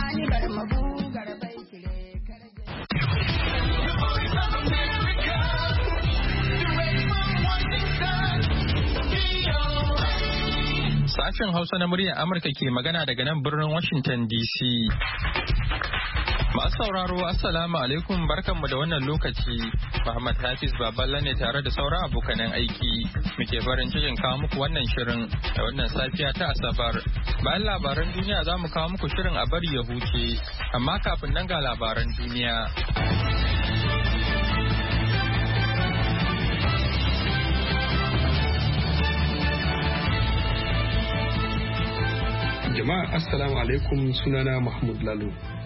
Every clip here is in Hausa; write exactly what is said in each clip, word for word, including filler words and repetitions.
Sashen Hausa na muryar Amurka ke magana daga nan birnin Washington D C. Masu sauraro, Assalamu alaikum, barkanmu da wannan lokaci. Muhammad Hafiz Baballa ne tare da sauran abokanan aiki. Muke farin cikin kawo muku wannan shirin da wannan safiya ta Asabar. Bayan labaran duniya za mu kawo muku shirin a bari ya huce, amma kafin nan ga labaran duniya. Jama'a Assalamu alaikum, sunana Mahmud Lalo.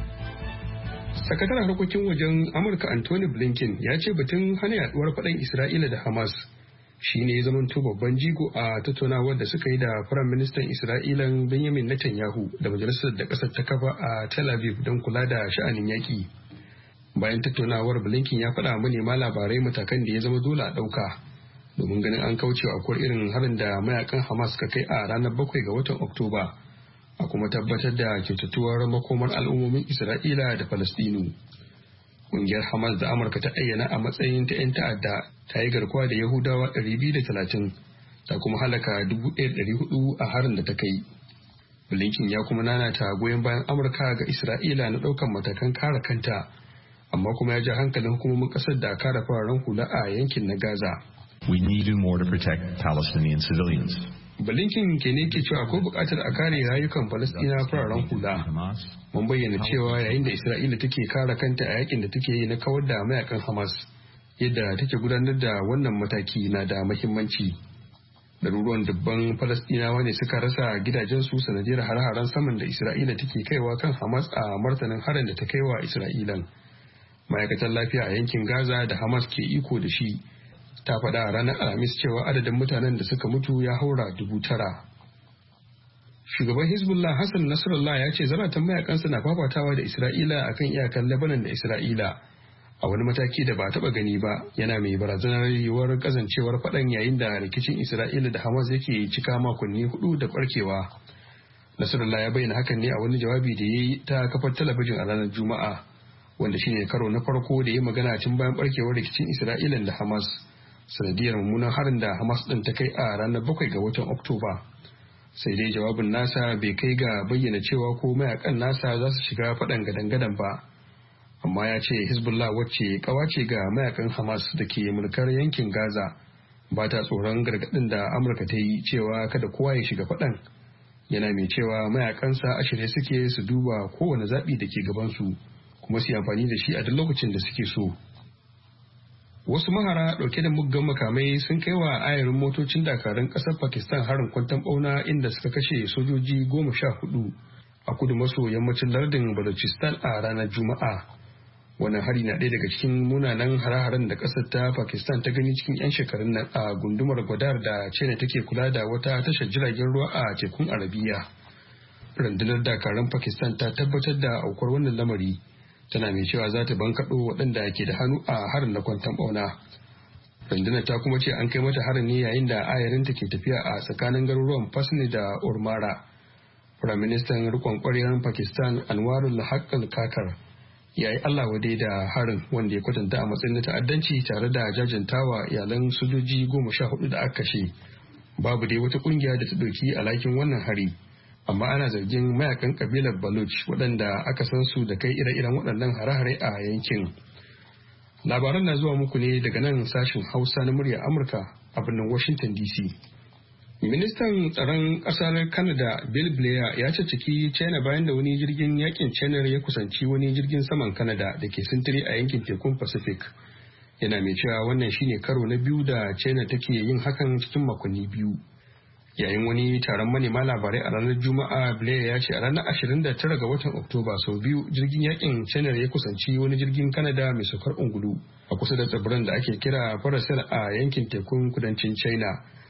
Sakataren harkokin wajen Amurka Anthony Blinken ya ce batun hana yaduwar faɗan Isra'ila da Hamas shi ne ya zamanto babban jigo a tattaunawar da suka yi da Firayim Ministan Isra'ilan Benjamin Netanyahu da majalisar da ƙasar ta kafa a Tel Aviv don kula da sha'anin yaƙi. Bayan tattaunawar, Blinken ya faɗa manema labarai matakan da ya zama dole a ɗauka domin ganin an kauce wa irin harin da mayakan Hamas ka kai a ranar bakwai ga watan Oktoba. A kuma tabbatar da kyautatuwar makomar al'ummomin Isra'ila da Falastinu. Ƙungiyar Hamas da Amurka ta ayyana a matsayin ta 'yan ta'adda ta yi garkuwa da Yahudawa ɗari biyu da talatin ta kuma halaka dubu ɗaya da ɗari hudu a harin da ta kai. Blinken ya kuma nanata goyon bayan Amurka ga Isra'ila na ɗaukan matakan kare kanta, amma kuma ya ja hankalin hukumomin ƙasar da kare fararen hula a yankin na Gaza. We need to do more to protect Palestinian civilians. Blinken ke ne ke cewa akwai buƙatar a kare rayukan Falasɗina fararen hula. Mun bayyana cewa yayin da Isra'ila take kare kanta a yakin da take yi na kawar da mayakan Hamas, yadda take gudanar da wannan mataki na da muhimmanci. Ɗaruruwan dubban Falasɗinawa ne suka rasa gidajensu sanadiyar hare-haren saman da Isra'ila take kaiwa kan Hamas a martanin harin da ta kaiwa Isra'ilan. Ma'aikatar lafiya a yankin Gaza da Hamas ke iko da shi ta faɗa a ranar Alhamis cewa adadin mutanen da suka mutu ya haura dubu tara. Shugaban Hezbollah Hassan Nasrallah ya ce zaratan mayakansa na fafatawa da Isra'ila akan iyakan Lebanon da Isra'ila a wani mataki da ba taɓa gani ba, yana mai barazanar yiwuwar kazancewar faɗan yayin da rikicin Isra'ila da Hamas yake cika makonni hudu da barkewa. Nasrallah ya bayyana hakan ne a wani jawabi da ya yi ta kafar talabijin a ranar Juma'a, wanda shine karo na farko da ya magana tun bayan barkewar rikicin Isra'ila da Hamas, sanadiyar mummunan harin da Hamas ɗin ta kai a ranar bakwai ga watan Oktoba. Sai dai jawabin nasa bai kai ga bayyana cewa ko mayakan nasa za su shiga faɗan gadan-gadan ba. Amma ya ce Hezbollah, wacce kawace ga mayakan Hamas da ke mulkar yankin Gaza, ba ta tsoron gargaɗin da Amurka ta yi cewa kada kowa ya shiga faɗan. Yana mai cewa mayakansa a shirye suke su duba kowane zaɓi da ke gabansu, kuma su yi amfani da shi a duk lokacin da suke so. Wasu mahara ɗauke da muggan makamai sun kai wa ayarin motocin dakarun ƙasar Pakistan harin kwanton ɓauna inda suka kashe sojoji goma sha hudu a kudu maso yammacin lardin Balochistan a ranar Juma'a. Wannan hari na ɗaya daga cikin munanan hare-haren da ƙasar ta Pakistan ta gani cikin 'yan shekarun nan a gundumar Gwadar da China take kula da wata tashar jiragen ruwa a tekun Arabiya. Rundunar dakarun Pakistan ta tabbatar da aukuwar wannan lamari, tana mai cewa za ta bankaɗo waɗanda ke da hannu a harin na kwanton ɓauna. Rundunar ta kuma ce an kai mata harin ne yayin da ayarinta ke tafiya a tsakanin garuruwan Fasni da Urmara. Firaministan riƙon ƙwarewar Pakistan Anwarul Haqqal Kakar ya yi Allah wade da harin, wanda ya kwatanta a matsayin ta'addanci, tare da jajantawa iyalan sojoji goma sha hudu da aka kashe. Babu dai wata ƙungiya da ta ɗauki alhakin wannan hari, amma ana zargin mayakan kabilar Baloch waɗanda aka san su da kai ire-iren waɗannan hare-hare a yankin. Labaran na zuwa muku ne daga nan sashen Hausa na muryar Amurka a birnin Washington D C. Ministan tsaron ƙasar Canada Bill Blair ya caccaki China bayan da wani jirgin yakin China ya kusanci wani jirgin saman Canada da ke sintiri a yankin tekun Pacific. Yana mai cewa wannan shine karo na biyu da China take yin hakan cikin makonni biyu. Yayin wani taron manema labarai a ranar Juma'a, Blair ya ce a ranar ashirin da tara ga watan Oktoba sau biyu jirgin yakin China ya kusanci wani jirgin Canada mai saukar ungulu a kusa da tsibirin da ake kira Paracel a yankin tekun kudancin China.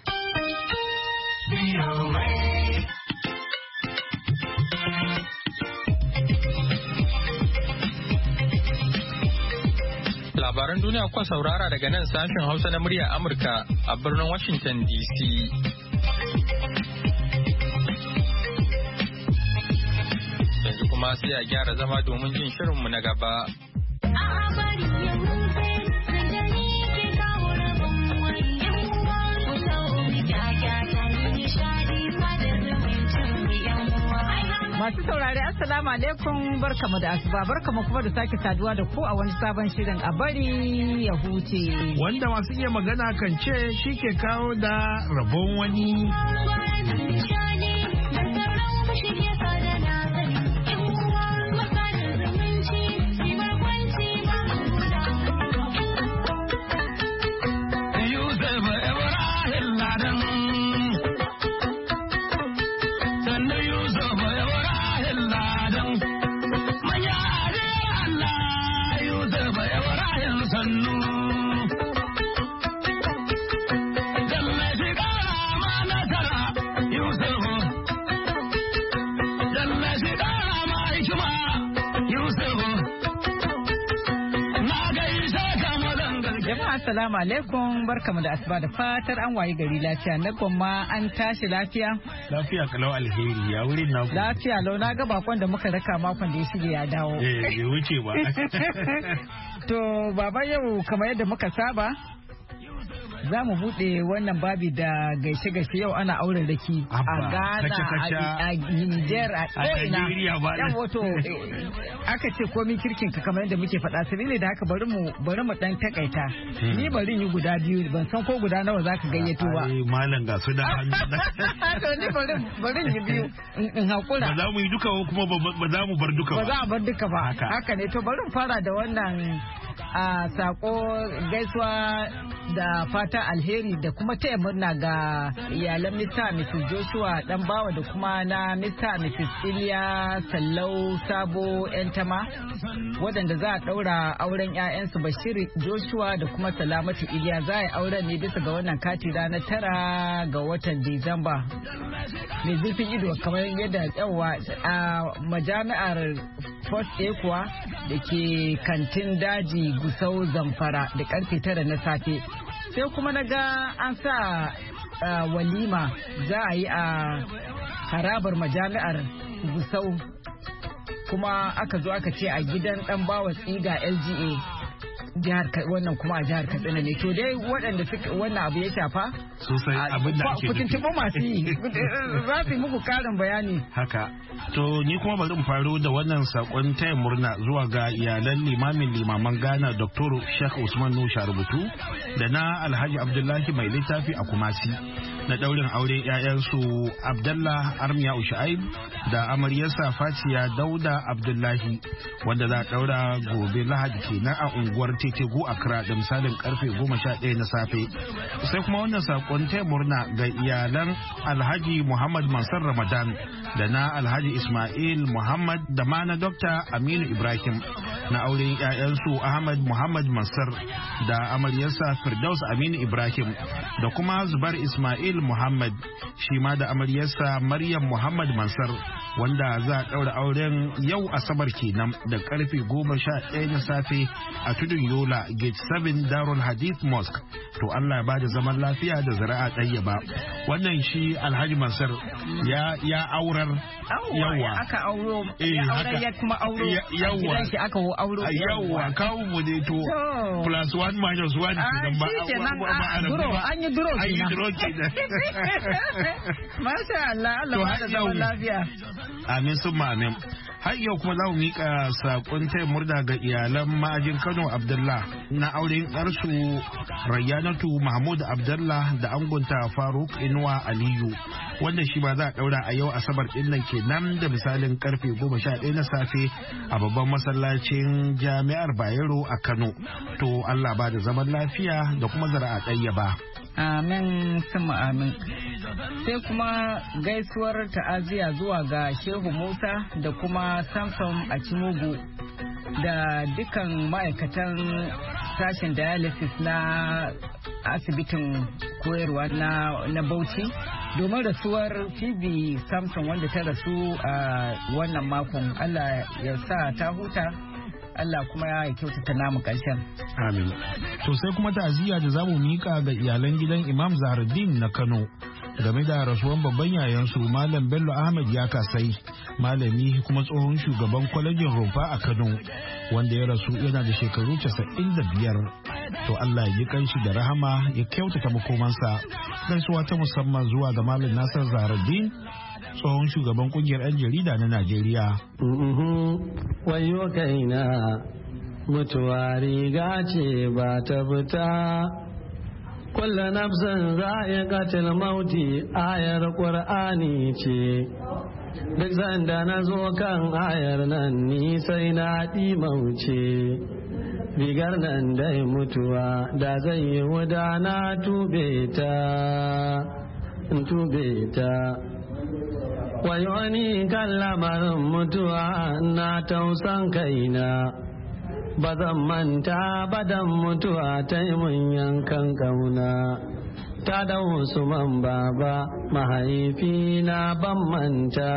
Labaran duniya kuka saurara daga nan sashen Hausa na muryar Amurka a birnin Washington D C. kuma sai a gyara zama domin jin shirinmu na gaba. Masu saurari assalamu alaikum barkamu da asuba barkamu kuma da sake saduwa da ku a wani sabon shirin a bari ya huce. Wanda masu iya magana kan ce shi ke kawo da rabon wani. Assalamu alaikum barkamu da asuba da fatar an wayi gari lafiya na gwamma an tashi lafiya. Lafiya kalau alheri ya wurin na ku. Lafiya lau na ga bakon da muka raka makon da ya shige ya dawo. Eh bai wuce ba. To baba yau kamar yadda muka saba za mu buɗe wannan babi da gaishe-gaishe yau ana auren raki a Ghana, a Niger, a ɗo'ina. Yan wato aka ce komi kirkin ka kamar yadda muke faɗa sabili da haka bari mu bari mu ɗan takaita. Ni bari yi guda biyu ban san ko guda nawa za ka gayyato ba. Ai malam ga su da hannu. To ni bari bari yi biyu in haƙura. Ba za mu yi duka kuma ba za mu bar duka ba. Ba za a bar duka ba. Haka ne to bari mu fara da wannan a sako gaisuwa da fata alheri da kuma taya murna ga iyalan Mister Missus Joshua dan bawa da kuma na Mister Missus Iliya Sallau Sabo Entama waɗanda za a ɗaura auren 'ya'yansu Bashir Joshua da kuma Salamatu Iliya za a yi auren ne bisa ga wannan kati ranar tara ga watan Disamba mai zurfin ido kamar yadda yawa a majami'ar Fort Ekuwa da ke kantin daji Gusau Zamfara da karfe tara na safe. Sai kuma na ga an sa uh, walima za a yi a harabar majami'ar Gusau kuma aka zo aka ce a gidan dan bawa tsiga L G A jihar wannan kuma a jihar Katsina ne to dai waɗanda suka wannan abu ya shafa sosai abin da ake nufi ku masu yi za su yi muku karin bayani haka to ni kuma bari mu faro da wannan sakon taya murna zuwa ga iyalan limamin limaman Ghana Doctor Sheikh Usman Nusha rubutu da na Alhaji Abdullahi mai littafi a Kumasi na daurin aure ƴaƴansu Abdullah Armiya Ushaib da amaryarsa Fatiya Dauda Abdullahi wanda za a daura gobe Lahadi kenan a unguwar Tetegu Accra da misalin karfe goma sha ɗaya na safe. Sai kuma wannan sakon taya murna ga iyalan Alhaji Muhammad Mansur Ramadan da na Alhaji Ismail Muhammad da ma na Dokta Aminu Ibrahim na auren ƴaƴansu Ahmad Muhammad Mansur da amaryarsa Firdaus Aminu Ibrahim da kuma Zubar Ismail Muhammad shi ma da amaryarsa Maryam Muhammad Mansur wanda za a ɗaura auren yau Asabar kenan da karfe goma sha ɗaya na safe a tudun Yola Gate seven Darul Hadith Mosque. To Allah ya bada zaman lafiya da zuri'a ɗayyaba. Wannan shi Alhaji Mansur ya ya aurar yawa aka auro ya aurar ya kuma auro yawa shi aka auro yawa kawo mu ne to plus one minus one kenan ba ba an yi duro an yi duro kenan. Masha Allah Allah ba da zaman lafiya. Amin summa amin. Har yau kuma za mu miƙa saƙon taya murna ga iyalan ma'ajin Kano Abdullah na auren ƴarsu Rayyanatu Mahmud Abdullah da angonta Faruk Inuwa Aliyu wanda shi ba za a ɗaura a yau Asabar ɗin nan kenan da misalin karfe goma sha ɗaya na safe a babban masallacin Jami'ar Bayero a Kano. To Allah ba da zaman lafiya da kuma zara'a ɗayyaba. Amin sama amin. Sai kuma gaisuwar ta'aziyya zuwa ga Shehu Musa da kuma Samson Achimugu da dukkan ma'aikatan sashen dialysis na asibitin koyarwa na, na Bauchi domin rasuwar Phoebe Samson wanda ta rasu a wannan makon. Allah ya sa ta huta. Allah kuma ya kyautata namu ƙarshen. Amin. To sai kuma ta'aziyya da zamu mika ga iyalan gidan Imam Zaharuddin na Kano game da rasuwan babban yayansu Malam Bello Ahmed ya kasai, malami kuma tsohon shugaban kwalejin Rumfa a Kano, wanda ya rasu yana da shekaru casa'in da biyar. To Allah ya kanshi da rahama ya kyautata makomansa. Gaisuwa ta musamman zuwa ga Malam Nasir Zahraddin, tsohon shugaban kungiyar 'yan jarida na Najeriya. Wayo kaina mutuwa riga ce ba ta fita, kullu nafsin za'iqatul mauti ayar Qur'ani ce, duk sanda na zo kan ayar nan ni sai na ɗi mauce, rigar nan dai mutuwa da zai yi wuda na tube ta, tube ta. Wayoni kan lamarin mutuwa na tausan kaina, ba zan manta badan mutuwa ta yi mun yankan kauna, ta da Usman baba mahaifina ban manta,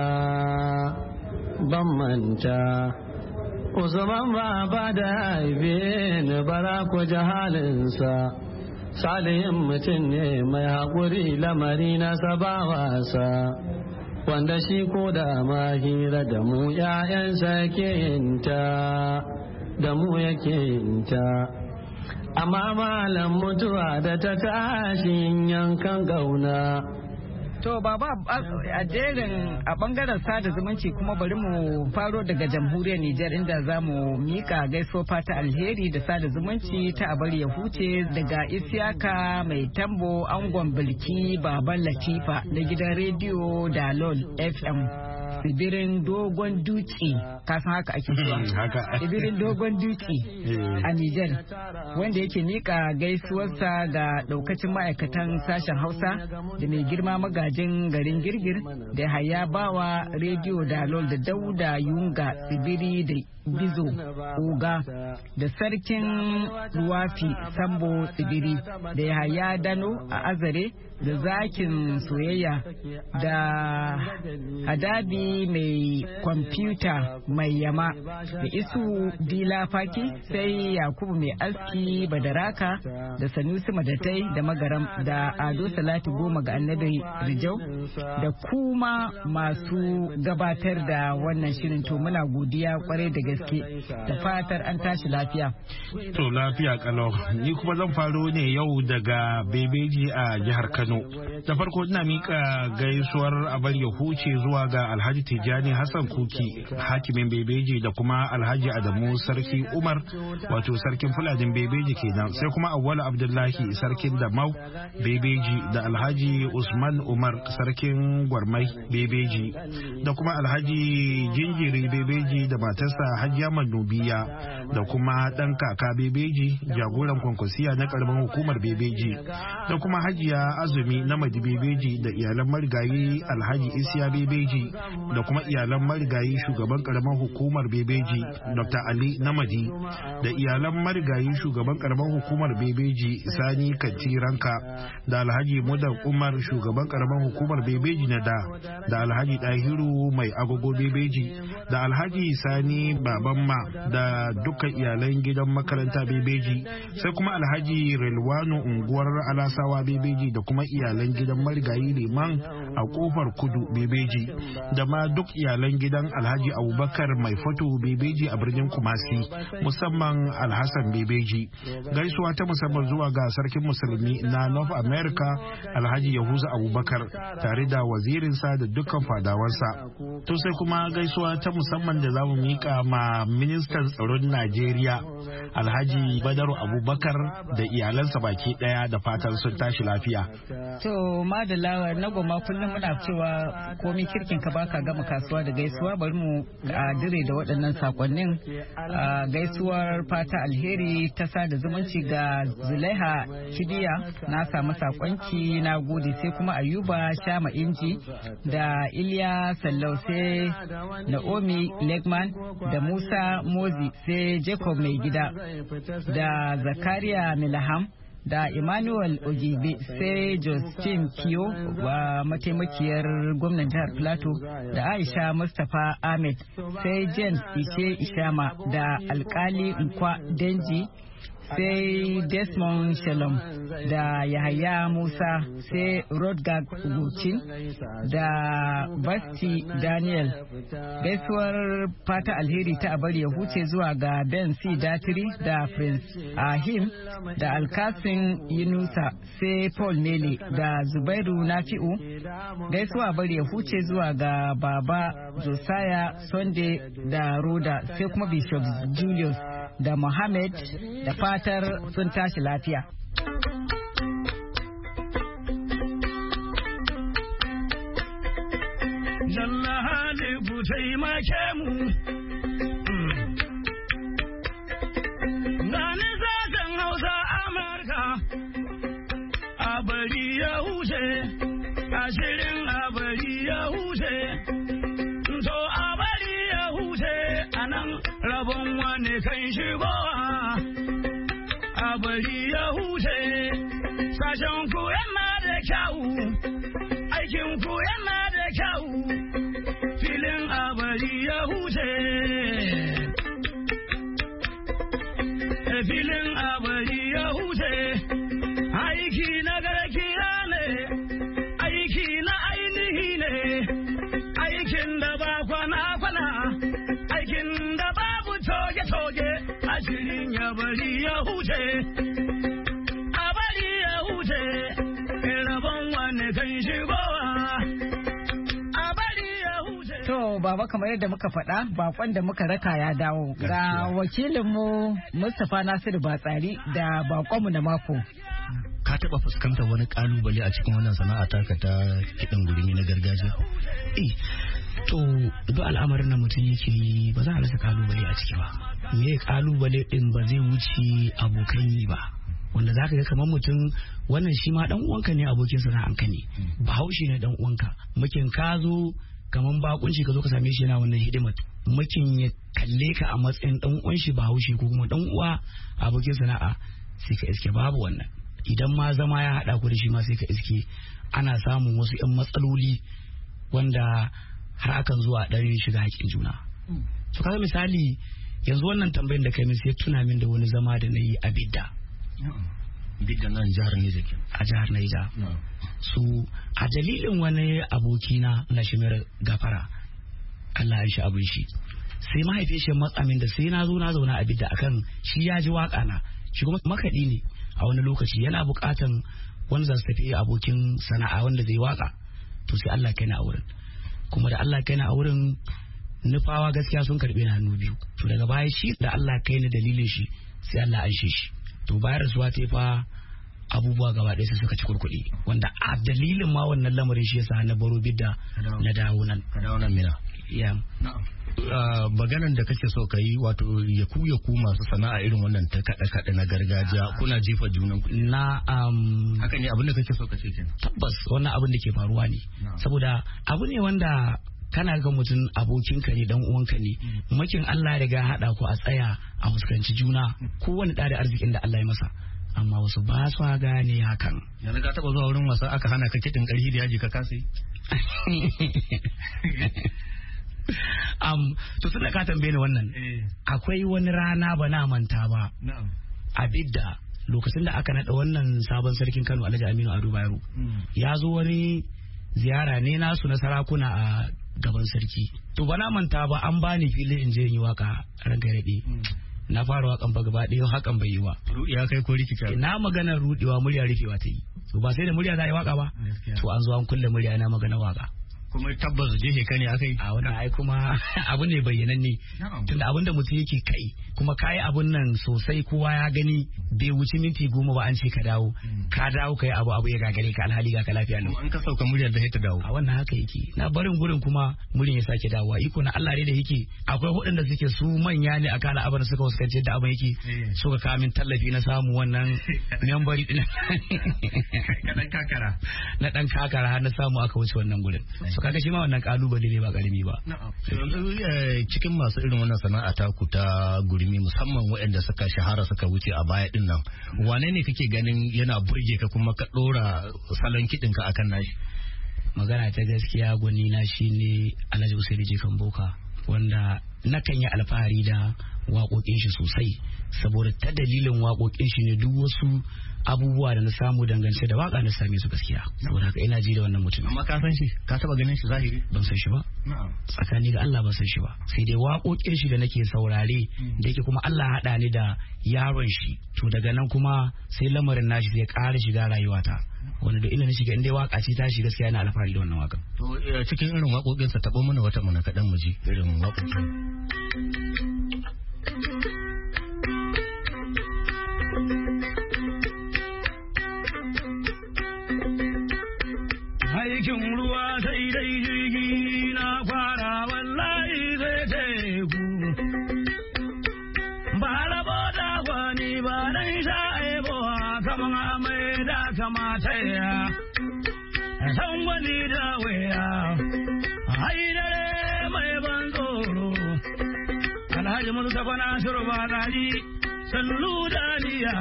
ban manta. Usman baba da haife ni bara ku ji halinsa, salihin mutum ne mai haƙuri lamari na saba wasa, wanda shi ko da ma hira da mu ‘ya'yansa ke yinta, da mu yake yinta. Amma malam mutuwa da ta tashin yankan gauna. To baba, a jerin a bangaren sada zumunci kuma bari mu faro daga jamhuriyar Nijar, inda za mu mika gaisuwa fata alheri da sada zumunci ta abar ya huce daga Isiyaka mai tambo angon bilki baban Latifa na gidan rediyo Dalol F M. Tsibirin dogon dutse, kasan haka ake zuwa tsibirin dogon dutse a Nijar, wanda yake nika gaisuwarsa ga daukacin ma'aikatan sashen Hausa da mai girma magajin garin Girgir da Haya Bawa rediyo Dalol da Dauda Yunga tsibiri da Bizo Oga da sarkin Ruwafi Sambo tsibiri da Yahaya Dano a Azare da zakin soyayya da Hadabi mai kwamfuta mai yama da Isu Dila Faki, sai Yakubu mai aski Badaraka da Sanusi Madatai da Magaram da Ado Salatu Goma ga Annabi Rijau da kuma masu gabatar da wannan shirin. To muna godiya kwarai da gaske, da fatar an tashi lafiya. To lafiya kalau, ni kuma zan faro ne yau daga Bebeji a jihar Kano. Da farko ina mika gaisuwar abar ya huce zuwa ga Alhaji Tijjani Hassan Kuki, hakimin Bebeji, da kuma Alhaji Adamu Sarki Umar, wato sarkin Fuladin Bebeji kenan, sai kuma Awwalu Abdullahi sarkin Damau Bebeji, da Alhaji Usman Umar sarkin Gwarmai Bebeji, da kuma Alhaji Jinjiri Bebeji da matarsa Hajiya Manubiya, da kuma ɗan kaka Bebeji jagoran kwankwasiya na karamin hukumar Bebeji, da kuma Hajiya Azumi na Madi Bebeji da iyalan marigayi Alhaji Isiya Bebeji, da kuma iyalan marigayi shugaban karamar hukumar Bebeji Doctor Ali Namadi, da iyalan marigayi shugaban karamar hukumar Bebeji Sani Kantiranka, da Alhaji Mudar Umar shugaban karamar hukumar Bebeji na da da Alhaji Dahiru mai agogo Bebeji, da Alhaji Sani Babanma da dukkan iyalan gidan makaranta Bebeji, sai kuma Alhaji Relwano unguwar Alasawa Bebeji, da kuma iyalan gidan marigayi Liman a kofar Kudu Bebeji, da ma duk iyalan gidan Alhaji Abubakar Mai Fato Bebeji a birnin Kumasi, musamman Alhassan Bebeji. Gaisuwa ta musamman zuwa ga sarkin musulmi na North America Alhaji Yahuza Abubakar tare da wazirinsa da dukkan fadawansa. To sai kuma gaisuwa ta musamman da zamu mika ma ministan tsaron Najeriya Alhaji Badaru Abubakar da iyalansa baki daya, da fatan sun tashi lafiya. To madalla na goma kullum muna cewa komai kirkin ka baka gama kasuwa da gaisuwa, bari mu a dire da waɗannan sakonnin. Gaisuwar fata alheri ta sada zumunci ga Zulaiha Kidiya, na samu sakonki na gode, sai kuma Ayuba Shama Inji da Iliya Sallau, sai Naomi Legman da Musa Mozi, sai Jacob Mai Gida da Zakariya Milaham da Emmanuel Ojibe, sai Justin Kiyo wa mataimakiyar gwamnan jihar Plateau, da Aisha Mustapha Ahmed, sai James Ishe Ishama da Alkali Nkwa Denji, sai Desmond Shalom da Yahaya Musa, sai Rodgard Gucin da Basti Daniel. Gaisuwar fata alheri ta abar ya huce zuwa ga Ben C. Datiri da Prince Ahim da Alkasin Yunusa, sai Paul Nele da Zubairu Nafi'u. Gaisuwa abar ya huce zuwa ga Baba Josiah Sunday da Roda, sai kuma Bishop Julius da Mohammed, da fatar sun tashi lafiya. Jalla hali ku taimake mu, gani zazen Hausa Amurka, a bari ya huce, ashirin a bari ya huce, to a bari ya huce, a nan rabon wani kan shigowa, a bari ya huce, sashen ku yana da kyau, aikin ku yana da kyau, filin a bari ya huce, filin a bari ya huce, aiki na garkiya ne, aiki na ainihi ne, aikin da ba kwana-kwana, aikin da babu toge-toge, ashirin ya bari ya huce, a bari ya huce, rabon wani kan shigowa, a bari ya huce. To, baba, kamar yadda muka faɗa, bakon da muka raka ya dawo. Ga wakilinmu Mustapha Nasiru Batsari da bakonmu na mako. Ka taɓa fuskantar wani ƙalubale a cikin wannan sana'a taka ta kiɗan gurmi na gargajiya? Eh, to duk al'amarin da mutum yake yi ba za a rasa ƙalubale a ciki ba. Me ƙalubale ɗin ba zai wuce abokan yi ba. Wanda za ka ga kamar mutum wannan shi ma ɗan uwanka ne, abokin sana'anka ne, bahaushe ne ɗan uwanka. Mukin ka zo kamar bakunci ka zo ka same shi yana wannan hidimar, mukin ya kalle ka a matsayin ɗan uwan shi bahaushe ko kuma ɗan uwa abokin sana'a, sai ka iske babu wannan. Idan ma zama ya haɗa ku da shi ma sai ka iske ana samun wasu 'yan matsaloli wanda har akan zuwa ɗan shiga haƙin juna. To kaga misali yanzu wannan tambayin da kai min sai tuna min da wani zama da na yi a Bidda. Bidda nan jihar Niger ke. A jihar Niger. Su a dalilin wani abokina na Shimir Gafara, Allah ya shi abin shi, sai mahaifin shi matsa min da sai na zo na zauna a Bidda akan shi ya ji waka na, shi kuma makaɗi ne a wani lokaci yana buƙatan wanda za su tafi abokin sana'a wanda zai waka. To sai Allah kai na a wurin, kuma da Allah kai na a wurin nufawa gaskiya sun karɓe ni hannu biyu. To daga baya shi da Allah kai ni dalilin shi sai Allah an shi shi. To bayar rasuwa ta fa abubuwa gaba ɗaya sai suka ci kurkuɗi, wanda a dalilin ma wannan lamarin shi yasa na baro Bidda na dawo nan. Ka dawo nan mina. Ya. Maganan da kake so ka yi wato ya ku ya ku masu sana'a irin wannan ta kaɗe-kaɗe na gargajiya kuna jefa junan ku. Na um, haka ne abin da kake so ka ce kenan. Tabbas wannan abin da ke faruwa ne. Saboda abu ne wanda kana ga mutum abokinka ne, dan uwanka ne, makin Allah ya riga haɗa ku a tsaya a fuskanci juna, kowane ɗa da arzikin da Allah ya masa, amma wasu ba su gane hakan. Yanzu ka taɓa zuwa wurin wasa aka hana ka kiɗin ƙarfi da yaji ka kasa. um, to tun da ka tambaye ni wannan, akwai wani rana ba na manta ba a Bidda lokacin da aka naɗa wannan sabon sarkin Kano Alhaji Aminu Ado Bayero, ya zo wani ziyara ne nasu na sarakuna a gaban sarki. To ba na manta ba an bani fili in je in yi waka ranka daɗe. Na fara wakan ba gaba ɗaya hakan bai yi ba. Ruɗiya kai ko rikita? Na magana ruɗewa, murya rufewa ta yi. To ba sai da murya za a yi waka ba. To an zo an kulle murya na magana waka. Kuma tabbas jehe ka ne aka yi? A wannan ai kuma abu ne bayyananne. Tunda abin da mutum yake kai kuma kayi abun nan sosai kowa ya gani, bai wuce minti goma ba an ce ka dawo. Ka dawo kai abu abu ya gagare ka alhali ga ka lafiya lau. An ka sauka muryar da ta dawo. A wannan haka yake. Na barin gurin kuma muryar ya sake dawowa. Iko na Allah ne da yake akwai hudun da suke su manya ne a kana abin suka fuskanci da abin yake suka kawo min tallafi na samu wannan membari din. Na dan kakara. Na dan kakara har na samu aka wuce wannan gurin. So kaga shi ma wannan kalubale ne ba karami ba. Yanzu cikin masu irin wannan sana'a ta ku ta gurmi musamman waɗanda suka shahara suka wuce a baya din nan, wane ne kake ganin yana burge ka kuma ka dora salon kiɗin ka akan nashi? Magana ta gaskiya gwani na shine Alhaji Usaini Jikan Boka, wanda nakan yi alfahari da waƙoƙin shi sosai saboda ta dalilin waƙoƙin shi ne duk wasu abubuwa da na samu dangance da waka na same su gaskiya saboda haka ina ji da wannan mutum. Amma ka san shi ka taba ganin shi zahiri? Ban san shi ba. Tsakani ga Allah ban san shi ba sai dai waƙoƙin shi da nake saurare da yake kuma Allah haɗa ni da yaron shi to daga nan kuma sai lamarin nashi zai ƙara shiga rayuwata wanda da ina na shiga inda waka ce ta shi gaskiya na alfahari da wannan waka. To cikin irin waƙoƙinsa taɓo mana wata mana kaɗan mu ji irin waƙoƙin. Aikin ruwa sai dai jirgi na fara wallahi zai teku. Ba rabo da gwani ba dan sha'ebo kaman amai da kamata ya. San wani da waya, haidare mai ban tsoro. Alhaji Mustapha Nasiru Bagari, sallu daliya.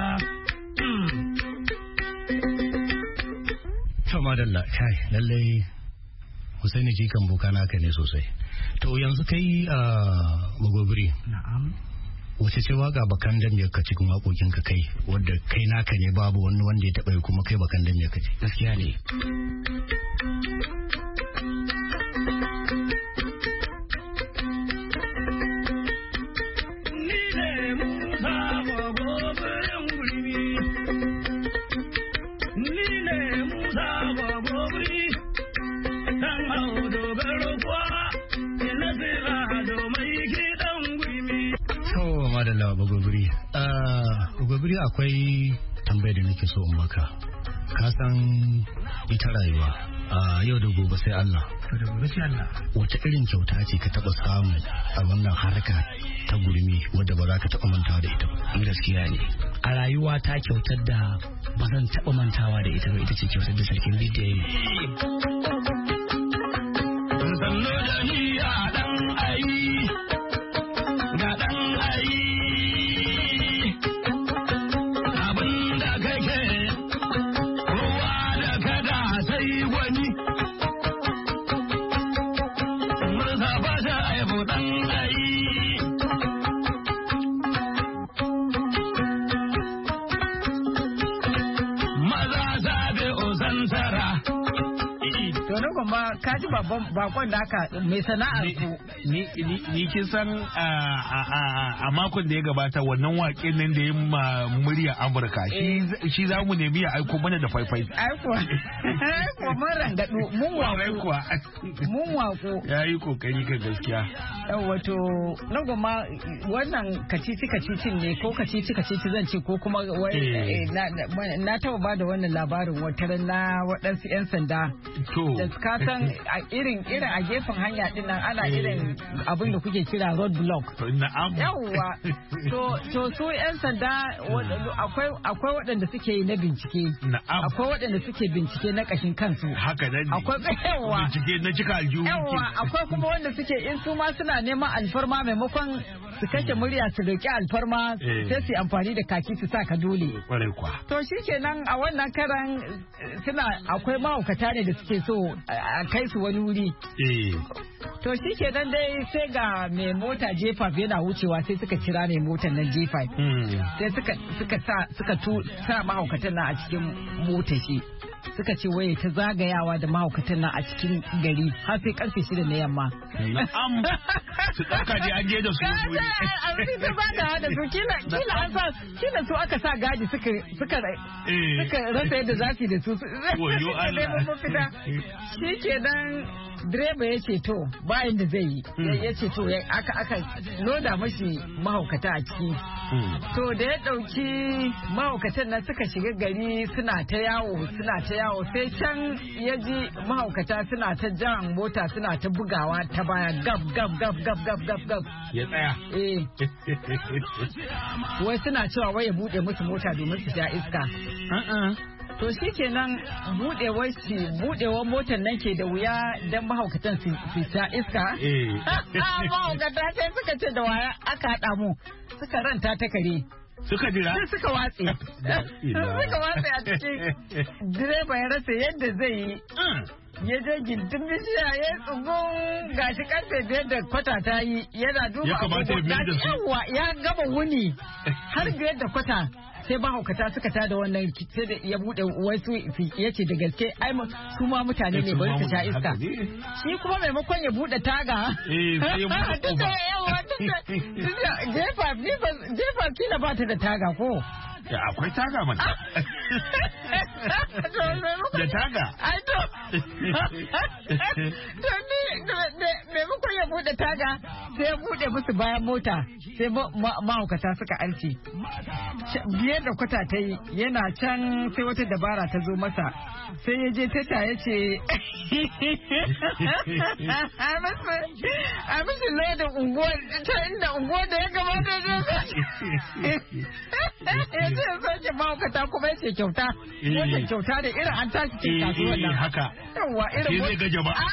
To madalla kai lallai Husaini jikan boka naka ne sosai. To yanzu kai a Magobiri. Na'am. Wace ce waka bakan da ka cikin waƙoƙin ka kai wanda kai naka ne babu wani wanda ya taɓa yi kuma kai bakan da ka ce? Gaskiya ne. Bagobiri akwai tambayar da nake so in maka. Ka san ita rayuwa a yau da gobe sai Allah. Yau da gobe sai Allah. Wace irin kyauta ce ka taba samu a wannan harka ta gurmi wadda ba za ka taba mantawa da ita ba? Gaskiya ne. A rayuwa ta kyautar da ba zan taba mantawa da ita ba ita ce kyautar da sarkin Lidda ya yi. Sannu da ni a dan ayi, ga dan ayi. Ka ji babban bakon da aka mai sana'ar ku. Ni kin san a makon da ya gabata wannan waƙen nan da ya ma murya Amurka shi za mu nemi ya aiko mana da faifai. Aiko. Aiko mun rangadu mun wako. Mun wako. Ya yi kokari kan gaskiya. Wato na goma wannan kacici kacicin ne ko kacici kacici zan ce ko kuma na taba ba da wannan labarin wataran na waɗansu 'yan sanda. Da ka san a irin irin a gefen hanya din nan ana irin abin da kuke kira road block. Na'am. Yawwa. To to su yan sanda akwai akwai waɗanda suke yi na bincike. Na'am. Akwai waɗanda suke bincike na kashin kansu. Haka nan. Akwai yawa. Bincike na cika aljihu. Yawwa akwai kuma wanda suke in su ma suna neman alfarma maimakon su kashe murya su roki alfarma sai su amfani da kaki su sa ka dole. Kwarai kwa. To shikenan a wannan karan suna akwai mahaukata ne da suke so a kai su wani wuri. To shi ke nan dai sai ga mai mota J five yana wucewa sai suka kira mai motar nan J five. Sai suka suka sa suka tu sa mahaukatan nan a cikin motar shi. Suka ce waye ta zagayawa da mahaukatan nan a cikin gari har sai karfe shida na yamma. Na'am. Su ɗauka je an je da su wuri. An fi ba da da su kila kila an sa kila su aka sa gaji suka suka suka rasa yadda za su yi da su. Wayo Allah. Shi ke nan direba ya ce to bayan da zai yi ya ce to aka aka loda mashi mahaukata a ciki. To da ya ɗauki mahaukatan nan suka shiga gari suna ta yawo suna ta yawo sai can ya ji mahaukata suna ta jan mota suna ta bugawa ta baya gab gab gab gab gab gab gab. Ya tsaya. Eh. Wai suna cewa wai ya buɗe musu mota domin su ja iska. To shi kenan budewar shi budewar motar nan ke da wuya dan mahaukatan su ta iska. Mahaukata sai suka ce da waya aka haɗa mu suka ranta ta kare. Suka jira? Sai suka watse. Suka watse a cikin direba ya rasa yadda zai yi. Ya je gindin bishiya ya tsugun gashi karfe biyar da kwata ta yi yana duba abubuwa ya gaba wuni har biyar da kwata sai mahaukata suka tada wannan sai da ya bude wasu ya ce da gaske ai su ma mutane ne bari su sha iska shi kuma maimakon ya bude taga jefa kila ba ta da taga ko ya akwai taga mana da taga ai to to ni maimakon ya bude taga sai ya bude musu bayan mota sai mahaukata suka alce biyar da kwata ta yi yana can sai wata dabara ta zo masa sai ya je tata ya ce a mishi lodin unguwar ta inda unguwar da ya gabata ya ce sauke mahaukata kuma ya ce kyauta wata kyauta da irin an tashi ce kasuwar nan haka yawa irin zai ga jama'a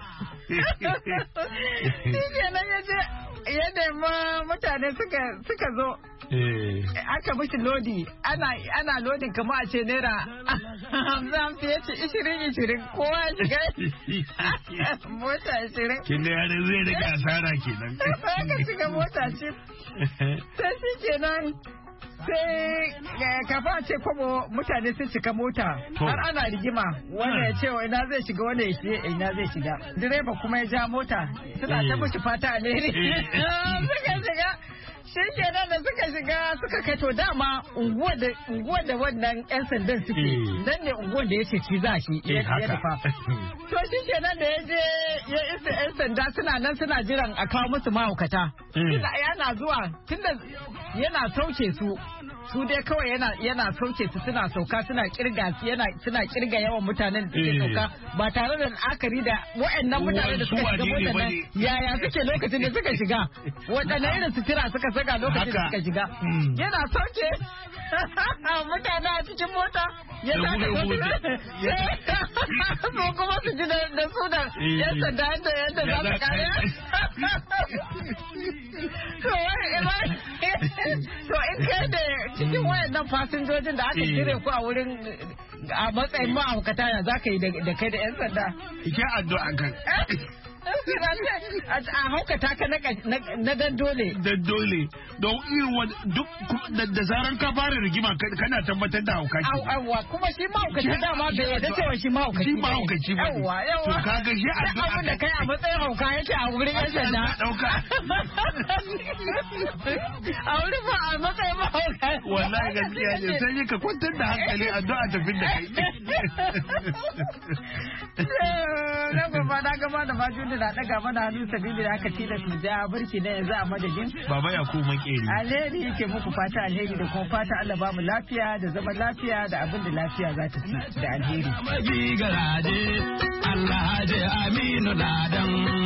shi kenan ya je ya nema mutane suka zo aka mishi lodi ana lodin kama a ce naira hamsin hamsin ya ce ishirin ishirin kowa ya shiga mota ishirin kin da yare zai daga asara kenan aka shiga mota shi sai shi kenan sai kafa ce kwabo mutane sun cika mota har ana rigima wanda ya ce wa ina zai shiga wanda ya ce ina zai shiga direba kuma ya ja mota suna ta mushi fata alheri suka shiga shi kenan da suka shiga suka kai to dama unguwar da wannan yan sandan suke nan ne unguwar da ya ce ci za shi ya nufa to shi kenan da ya je ya isa yan sanda suna nan suna jiran a kawo musu mahaukata yana zuwa tunda yana sauke su su dai kawai yana yana sauke su suna sauka suna kirga yana suna kirga yawan mutanen da suke sauka ba tare da la'akari da waɗannan mutanen da suka shiga mutanen yaya suke lokacin da suka shiga waɗanne irin sutura suka saka lokacin da suka shiga yana sauke mutane a cikin mota ya saka su kuma su ji da su da yan sanda yadda yadda za su kare to in kai da cikin wayannan fasinjojin da aka jire ku a wurin a matsayin ma'aukata ya za ka yi da kai da yan sanda ike addu'a kan a haukata ka na dan dole dan dole don irin duk da zaran ka fara rigima kana tabbatar da hauka ce yawa kuma shi mahaukaci dama bai yarda cewa shi mahaukaci shi mahaukaci ba yawa yawa to kaga shi addu'a abin da kai a matsayin hauka yake a wurin yan sanda dauka a wurin ba a matsayin mahauka wallahi gaskiya ne sai ka kwantar da hankali addu'a ta fin da kai na gaba na gaba da fajin da na daga mana hannu sabili da aka tilas mu ja burki na yanzu a madadin baba ya ku makeri alheri yake muku fata alheri da kuma fata Allah ba mu lafiya da zaman lafiya da abin da lafiya za ta ci da alheri Allah haje aminu ladan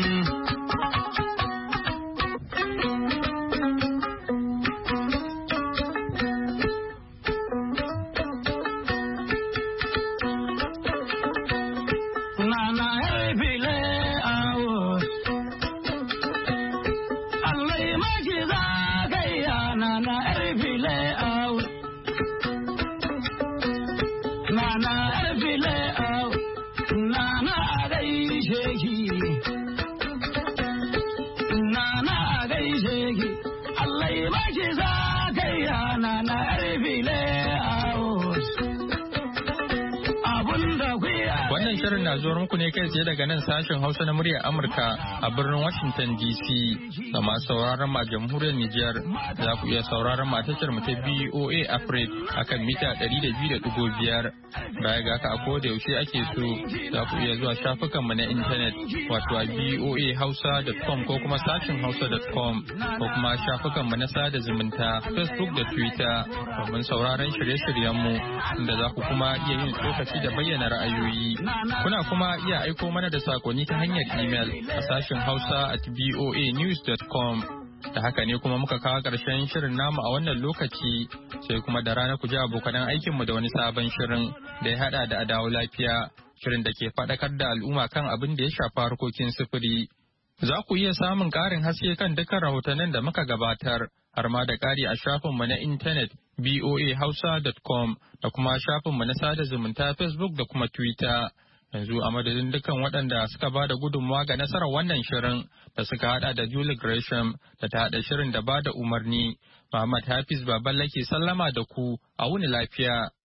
Shirin na zuwa muku ne kai tsaye daga nan sashen Hausa na muryar Amurka a birnin Washington D C. Da masu sauraron ma jamhuriyar Nijar za ku iya sauraron ma tashar mu ta B O A Africa akan mita ɗari da biyu da ɗigo biyar. Baya ga haka a koda yaushe ake so za ku iya zuwa shafukan mu na intanet wato a b o a hausa dot com ko kuma sashen hausa dot com ko kuma shafukan mu na sada zumunta Facebook da Twitter domin sauraron shirye-shiryen mu inda za ku kuma iya yin tsokaci da bayyana ra'ayoyi. Kuna kuma iya aiko mana da sakonni ta hanyar email a sashen Hausa at b o a news dot com. Da haka ne kuma muka kawo ƙarshen shirin namu a wannan lokaci sai kuma da rana ku ji abokanan aikinmu da wani sabon shirin da ya haɗa da adawo lafiya shirin da ke faɗakar da al'umma kan abin da ya shafa harkokin sufuri. Za ku iya samun ƙarin haske kan dukkan rahotannin da muka gabatar har ma da ƙari a shafinmu na intanet b o a hausa dot com da kuma shafinmu na sada zumunta Facebook da kuma Twitter. Yanzu a madadin dukkan waɗanda suka ba da gudunmawa ga nasarar wannan shirin da suka hada da Julie Gresham da ta hada shirin da ba da umarni. Muhammad Hafiz Baballa ke sallama da ku a wuni lafiya.